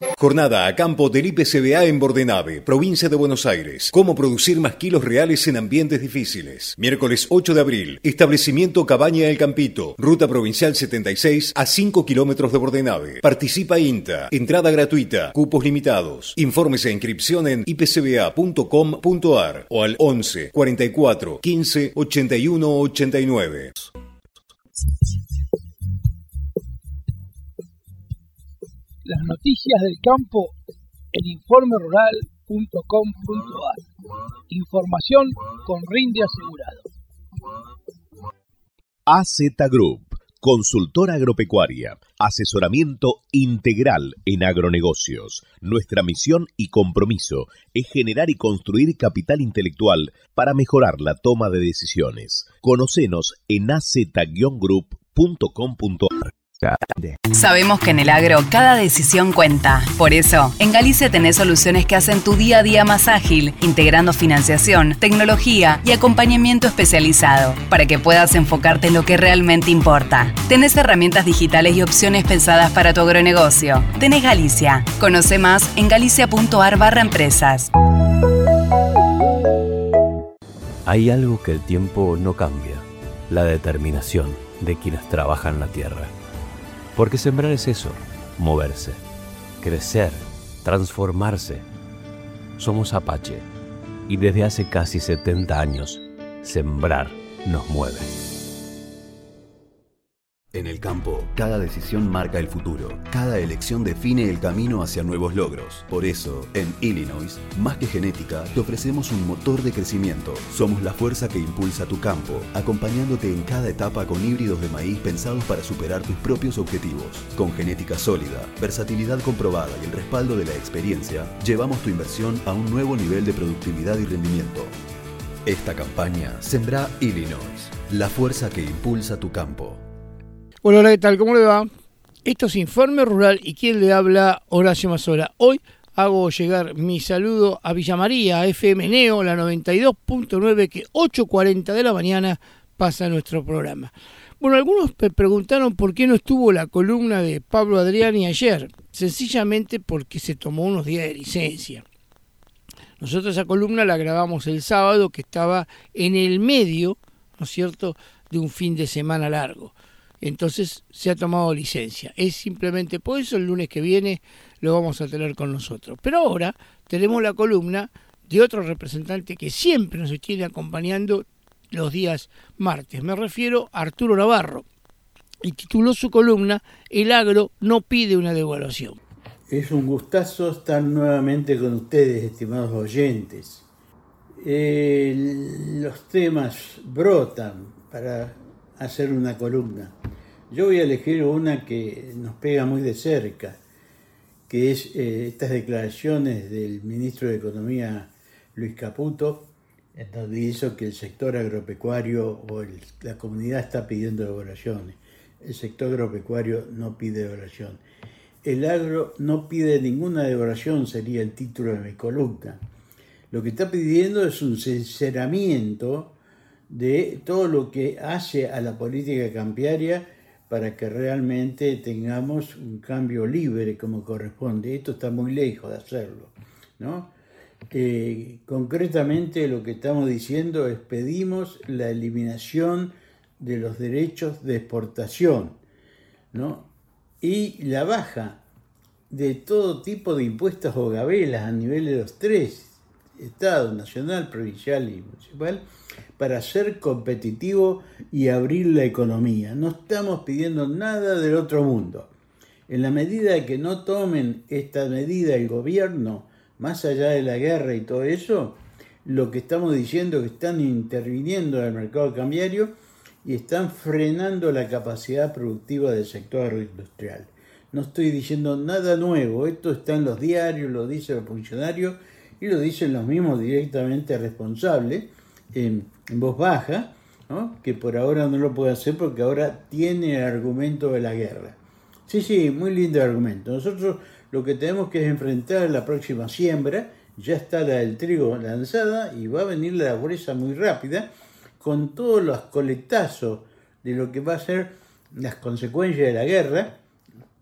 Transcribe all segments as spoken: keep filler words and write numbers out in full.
Jornada a campo del I P C B A en Bordenave, provincia de Buenos Aires. Cómo producir más kilos reales en ambientes difíciles. Miércoles ocho de abril. Establecimiento Cabaña El Campito. Ruta provincial setenta y seis a cinco kilómetros de Bordenave. Participa INTA. Entrada gratuita. Cupos limitados. Informes e inscripción en i p c b a punto com punto a r o al once cuarenta y cuatro quince ochenta y uno ochenta y nueve. Las noticias del campo en informe rural punto com punto a r. Información con rinde asegurado. A Z Group, consultora agropecuaria, asesoramiento integral en agronegocios. Nuestra misión y compromiso es generar y construir capital intelectual para mejorar la toma de decisiones. Conocenos en a z group punto com punto a r. Sabemos que en el agro cada decisión cuenta. Por eso, en Galicia tenés soluciones que hacen tu día a día más ágil, integrando financiación, tecnología y acompañamiento especializado, para que puedas enfocarte en lo que realmente importa. Tenés herramientas digitales y opciones pensadas para tu agronegocio. Tenés Galicia. Conoce más en galicia punto a r barra empresas. Hay algo que el tiempo no cambia: la determinación de quienes trabajan la tierra. Porque sembrar es eso, moverse, crecer, transformarse. Somos Apache y desde hace casi setenta años, sembrar nos mueve. En el campo, cada decisión marca el futuro. Cada elección define el camino hacia nuevos logros. Por eso, en Illinois, más que genética, te ofrecemos un motor de crecimiento. Somos la fuerza que impulsa tu campo, acompañándote en cada etapa con híbridos de maíz pensados para superar tus propios objetivos. Con genética sólida, versatilidad comprobada y el respaldo de la experiencia, llevamos tu inversión a un nuevo nivel de productividad y rendimiento. Esta campaña Sembrá Illinois, la fuerza que impulsa tu campo. Hola, hola, ¿qué tal? ¿Cómo le va? Esto es Informe Rural y quien le habla, Horacio Mazzola. Hoy hago llegar mi saludo a Villa María, a F M Neo, la noventa y dos punto nueve, que ocho cuarenta de la mañana pasa nuestro programa. Bueno, algunos me preguntaron por qué no estuvo la columna de Pablo Adriani ayer. Sencillamente porque se tomó unos días de licencia. Nosotros esa columna la grabamos el sábado, que estaba en el medio, ¿no es cierto?, de un fin de semana largo. Entonces se ha tomado licencia. Es simplemente por eso el lunes que viene lo vamos a tener con nosotros. Pero ahora tenemos la columna de otro representante que siempre nos tiene acompañando los días martes. Me refiero a Arturo Navarro. Y tituló su columna El agro no pide una devaluación. Es un gustazo estar nuevamente con ustedes, estimados oyentes. Eh, los temas brotan para hacer una columna. Yo voy a elegir una que nos pega muy de cerca, que es eh, estas declaraciones del ministro de Economía, Luis Caputo, en donde hizo que el sector agropecuario o el, la comunidad está pidiendo devaluaciones. El sector agropecuario no pide devaluación. El agro no pide ninguna devaluación, sería el título de mi columna. Lo que está pidiendo es un sinceramiento de todo lo que hace a la política cambiaria para que realmente tengamos un cambio libre como corresponde. Esto está muy lejos de hacerlo, ¿no? Eh, concretamente lo que estamos diciendo es pedimos la eliminación de los derechos de exportación, ¿no?, y la baja de todo tipo de impuestos o gabelas a nivel de los tres estados, nacional, provincial y municipal, para ser competitivo y abrir la economía. No estamos pidiendo nada del otro mundo. En la medida que no tomen esta medida el gobierno, más allá de la guerra y todo eso, lo que estamos diciendo es que están interviniendo en el mercado cambiario y están frenando la capacidad productiva del sector agroindustrial. No estoy diciendo nada nuevo, esto está en los diarios, lo dicen los funcionarios y lo dicen los mismos directamente responsables, en, en voz baja, ¿no?, que por ahora no lo puede hacer porque ahora tiene el argumento de la guerra. Sí, sí, muy lindo argumento. Nosotros lo que tenemos que es enfrentar la próxima siembra, ya está la del trigo lanzada y va a venir la bolsa muy rápida, con todos los coletazos de lo que va a ser las consecuencias de la guerra,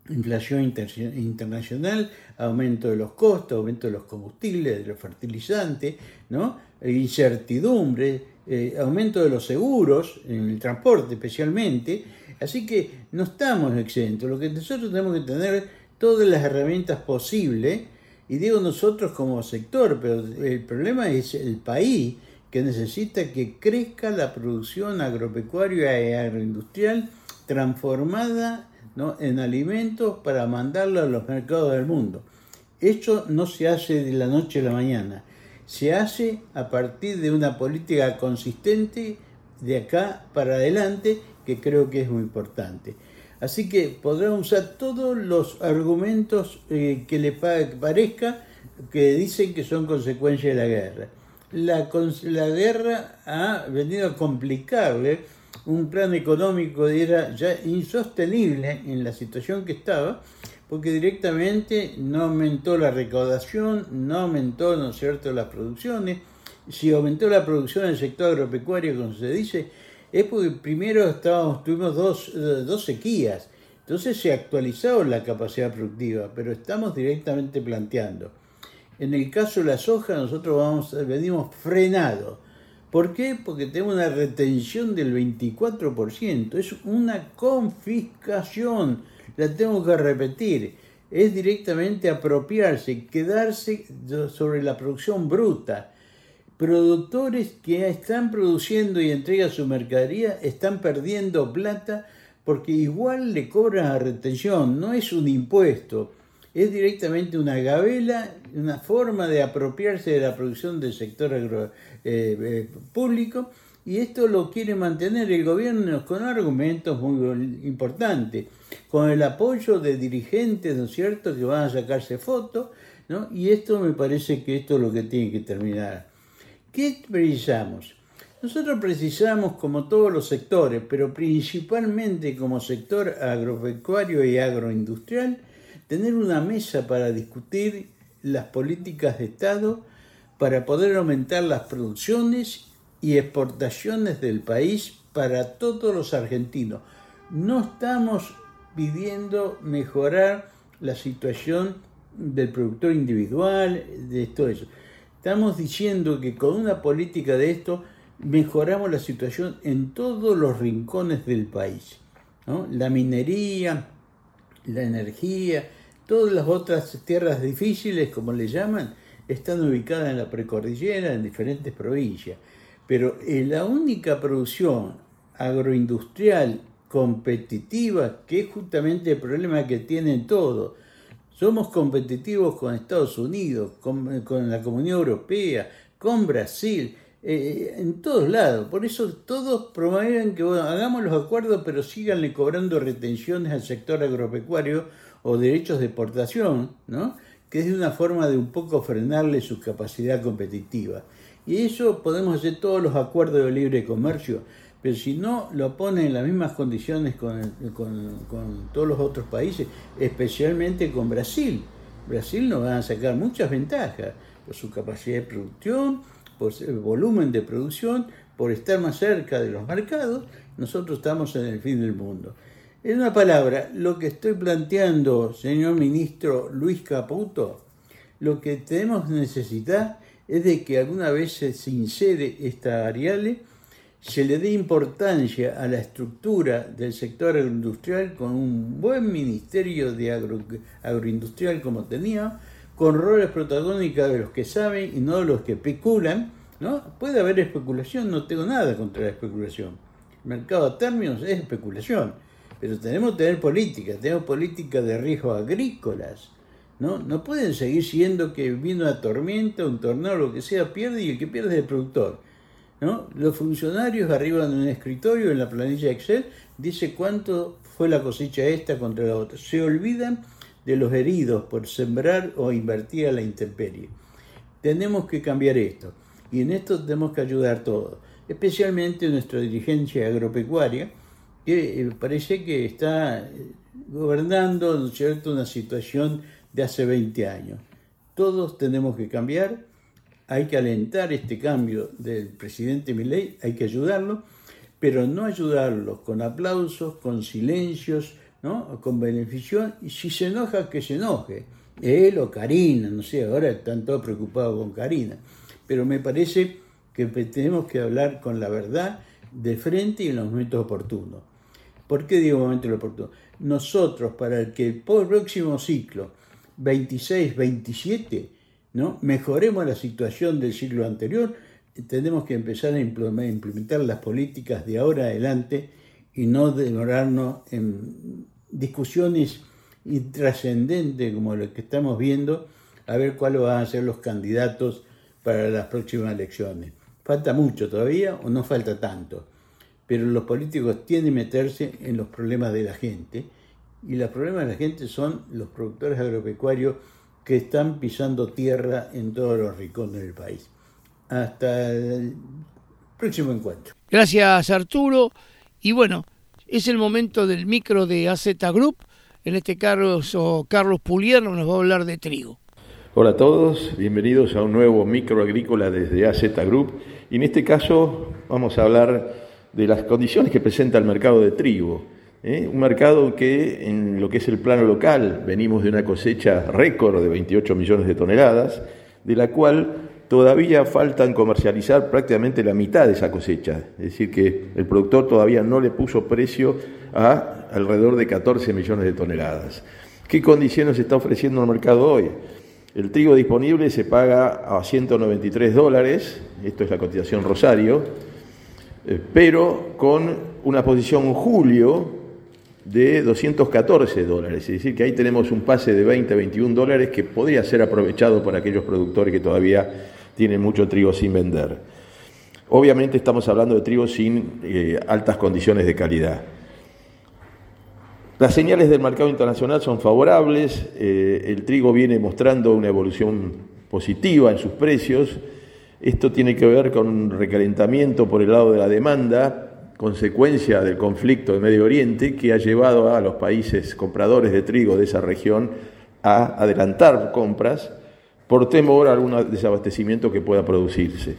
inflación inter- internacional, aumento de los costos, aumento de los combustibles, de los fertilizantes, ¿no? Incertidumbre, eh, aumento de los seguros, en el transporte especialmente. Así que no estamos exentos. Lo que nosotros tenemos que tener todas las herramientas posibles, y digo nosotros como sector, pero el problema es el país, que necesita que crezca la producción agropecuaria y agroindustrial transformada, ¿no?, en alimentos para mandarlo a los mercados del mundo. Esto no se hace de la noche a la mañana, se hace a partir de una política consistente de acá para adelante, que creo que es muy importante. Así que podrán usar todos los argumentos eh, que les parezca, que dicen que son consecuencia de la guerra. La, la guerra ha venido a complicarle un plan económico que era ya insostenible en la situación que estaba, porque directamente no aumentó la recaudación, no aumentó, ¿no es cierto?, las producciones. Si aumentó la producción en el sector agropecuario, como se dice, es porque primero estábamos, tuvimos dos, dos sequías, entonces se actualizó la capacidad productiva, pero estamos directamente planteando. En el caso de la soja, nosotros vamos, venimos frenados. ¿Por qué? Porque tenemos una retención del veinticuatro por ciento. Es una confiscación. La tengo que repetir. Es directamente apropiarse, quedarse sobre la producción bruta. Productores que están produciendo y entregan su mercadería están perdiendo plata porque igual le cobran a retención. No es un impuesto. Es directamente una gabela, una forma de apropiarse de la producción del sector agro, eh, eh, público, y esto lo quiere mantener el gobierno con argumentos muy importantes, con el apoyo de dirigentes, ¿no es cierto?, que van a sacarse fotos, ¿no? Y esto me parece que esto es lo que tiene que terminar. ¿Qué precisamos? Nosotros precisamos, como todos los sectores, pero principalmente como sector agropecuario y agroindustrial, tener una mesa para discutir las políticas de Estado para poder aumentar las producciones y exportaciones del país para todos los argentinos. No estamos pidiendo mejorar la situación del productor individual, de todo eso. Estamos diciendo que con una política de esto mejoramos la situación en todos los rincones del país, ¿no? La minería, la energía, todas las otras tierras difíciles, como le llaman, están ubicadas en la precordillera, en diferentes provincias. Pero la única producción agroindustrial competitiva, que es justamente el problema que tienen todos, somos competitivos con Estados Unidos, con, con la Comunidad Europea, con Brasil, eh, en todos lados. Por eso todos promueven que, bueno, hagamos los acuerdos, pero síganle cobrando retenciones al sector agropecuario o derechos de exportación, ¿no?, que es una forma de un poco frenarle su capacidad competitiva. Y eso podemos hacer todos los acuerdos de libre comercio, pero si no lo ponen en las mismas condiciones con, con, con todos los otros países, especialmente con Brasil. Brasil nos va a sacar muchas ventajas por su capacidad de producción, por el volumen de producción, por estar más cerca de los mercados. Nosotros estamos en el fin del mundo. En una palabra, lo que estoy planteando, señor ministro Luis Caputo, lo que tenemos necesidad es de que alguna vez se sincere esta variable, se le dé importancia a la estructura del sector agroindustrial con un buen ministerio de agro, agroindustrial como tenía, con roles protagónicos de los que saben y no de los que especulan, ¿no? Puede haber especulación, no tengo nada contra la especulación. El mercado a términos es especulación, pero tenemos que tener política, tenemos política de riesgos agrícolas, ¿no? No pueden seguir siendo que viene una tormenta, un tornado, lo que sea, pierde y el que pierde es el productor, ¿no? Los funcionarios arriba en un escritorio, en la planilla Excel, dice cuánto fue la cosecha esta contra la otra. Se olvidan de los heridos por sembrar o invertir a la intemperie. Tenemos que cambiar esto, y en esto tenemos que ayudar todos, especialmente nuestra dirigencia agropecuaria, que parece que está gobernando, ¿no es cierto?, una situación de hace veinte años. Todos tenemos que cambiar, hay que alentar este cambio del presidente Milei, hay que ayudarlo, pero no ayudarlo con aplausos, con silencios, ¿no? Con beneficio, y si se enoja, que se enoje. Él o Karina, no sé, ahora están todos preocupados con Karina. Pero me parece que tenemos que hablar con la verdad de frente y en los momentos oportunos. ¿Por qué digo momentos oportunos? Nosotros, para el que el próximo ciclo, veintiséis veintisiete, ¿no? mejoremos la situación del ciclo anterior, tenemos que empezar a implementar las políticas de ahora adelante y no demorarnos en discusiones intrascendentes como las que estamos viendo, a ver cuáles van a ser los candidatos para las próximas elecciones. Falta mucho todavía o no falta tanto, pero los políticos tienen que meterse en los problemas de la gente, y los problemas de la gente son los productores agropecuarios que están pisando tierra en todos los rincones del país. Hasta el próximo encuentro. Gracias, Arturo. Y bueno, es el momento del micro de A Z Group. En este caso, Carlos Pulier nos va a hablar de trigo. Hola a todos, bienvenidos a un nuevo micro agrícola desde A Z Group. Y en este caso vamos a hablar de las condiciones que presenta el mercado de trigo. ¿eh? Un mercado que en lo que es el plano local venimos de una cosecha récord de veintiocho millones de toneladas, de la cual todavía faltan comercializar prácticamente la mitad de esa cosecha. Es decir, que el productor todavía no le puso precio a alrededor de catorce millones de toneladas. ¿Qué condiciones está ofreciendo el mercado hoy? El trigo disponible se paga a ciento noventa y tres dólares, esto es la cotización Rosario, eh, pero con una posición en julio de doscientos catorce dólares, es decir, que ahí tenemos un pase de veinte a veintiún dólares que podría ser aprovechado por aquellos productores que todavía tienen mucho trigo sin vender. Obviamente estamos hablando de trigo sin eh, altas condiciones de calidad. Las señales del mercado internacional son favorables, eh, el trigo viene mostrando una evolución positiva en sus precios. Esto tiene que ver con un recalentamiento por el lado de la demanda, consecuencia del conflicto de Medio Oriente, que ha llevado a los países compradores de trigo de esa región a adelantar compras por temor a algún desabastecimiento que pueda producirse.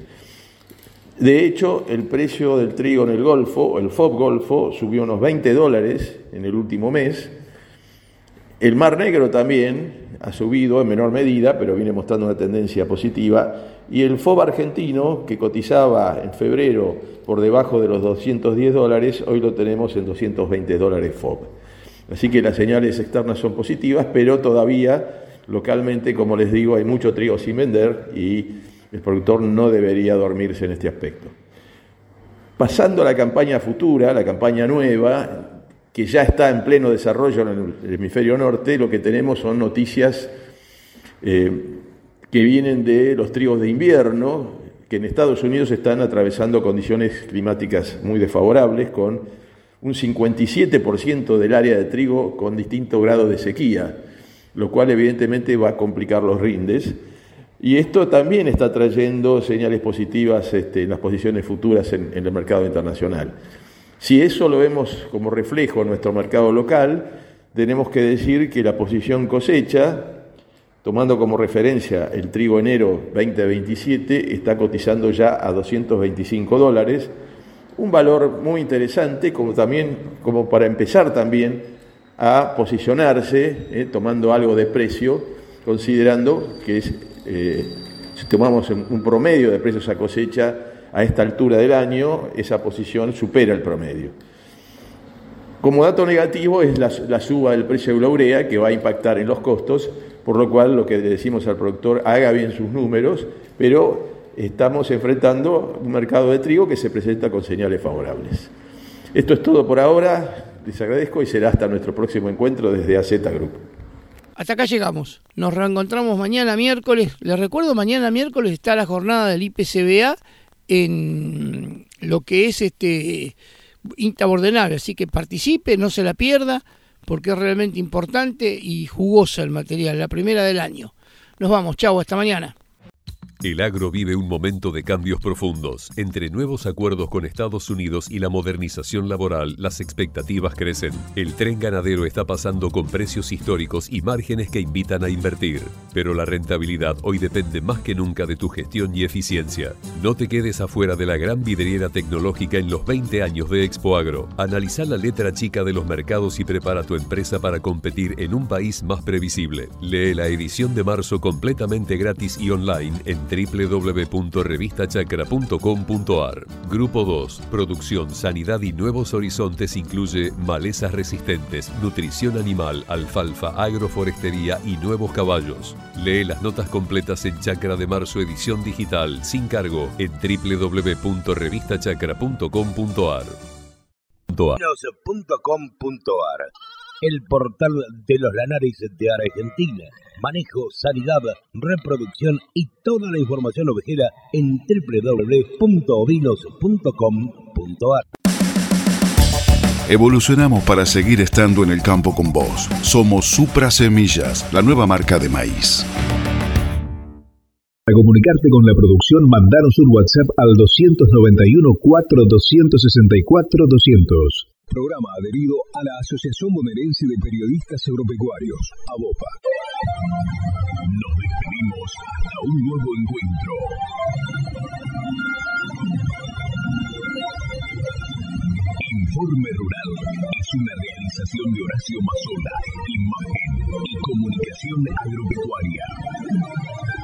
De hecho, el precio del trigo en el Golfo, el F O B Golfo, subió unos veinte dólares en el último mes. El Mar Negro también ha subido en menor medida, pero viene mostrando una tendencia positiva. Y el F O B argentino, que cotizaba en febrero por debajo de los doscientos diez dólares, hoy lo tenemos en doscientos veinte dólares F O B. Así que las señales externas son positivas, pero todavía localmente, como les digo, hay mucho trigo sin vender y el productor no debería dormirse en este aspecto. Pasando a la campaña futura, la campaña nueva, que ya está en pleno desarrollo en el hemisferio norte, lo que tenemos son noticias eh, que vienen de los trigos de invierno, que en Estados Unidos están atravesando condiciones climáticas muy desfavorables, con un cincuenta y siete por ciento del área de trigo con distinto grado de sequía, lo cual evidentemente va a complicar los rindes. Y esto también está trayendo señales positivas este, en las posiciones futuras en, en el mercado internacional. Si eso lo vemos como reflejo en nuestro mercado local, tenemos que decir que la posición cosecha, tomando como referencia el trigo enero veinte veintisiete, está cotizando ya a doscientos veinticinco dólares, un valor muy interesante, como también como para empezar también a posicionarse, eh, tomando algo de precio, considerando que es, eh, si tomamos un promedio de precios a cosecha a esta altura del año, esa posición supera el promedio. Como dato negativo es la, la suba del precio de la urea, que va a impactar en los costos, por lo cual lo que le decimos al productor, haga bien sus números, pero estamos enfrentando un mercado de trigo que se presenta con señales favorables. Esto es todo por ahora. Les agradezco y será hasta nuestro próximo encuentro desde A Z Group. Hasta acá llegamos. Nos reencontramos mañana miércoles. Les recuerdo, mañana miércoles está la jornada del I P C B A en lo que es este INTA Bordenave. Así que participe, no se la pierda, porque es realmente importante y jugosa el material, la primera del año. Nos vamos, chau, hasta mañana. El agro vive un momento de cambios profundos. Entre nuevos acuerdos con Estados Unidos y la modernización laboral, las expectativas crecen. El tren ganadero está pasando con precios históricos y márgenes que invitan a invertir. Pero la rentabilidad hoy depende más que nunca de tu gestión y eficiencia. No te quedes afuera de la gran vidriera tecnológica en los veinte años de Expo Agro. Analiza la letra chica de los mercados y prepara tu empresa para competir en un país más previsible. Lee la edición de marzo completamente gratis y online en doble u doble u doble u punto revista chacra punto com punto a r. Grupo dos. Producción, sanidad y nuevos horizontes incluye malezas resistentes, nutrición animal, alfalfa, agroforestería y nuevos caballos. Lee las notas completas en Chacra de Marzo edición digital, sin cargo, en doble u doble u doble u punto revista chacra punto com punto a r. punto com punto a r. El portal de los lanares de Argentina. Manejo, sanidad, reproducción y toda la información ovejera en doble u doble u doble u punto ovinos punto com punto a r. Evolucionamos para seguir estando en el campo con vos. Somos Supra Semillas, la nueva marca de maíz. Para comunicarte con la producción, mandanos un WhatsApp al dos nueve uno, cuatro dos seis cuatro, dos cero cero. Programa adherido a la Asociación Bonaerense de Periodistas Agropecuarios, ABOPA. Nos despedimos hasta un nuevo encuentro. Informe Rural es una realización de Horacio Mazola, imagen y comunicación agropecuaria.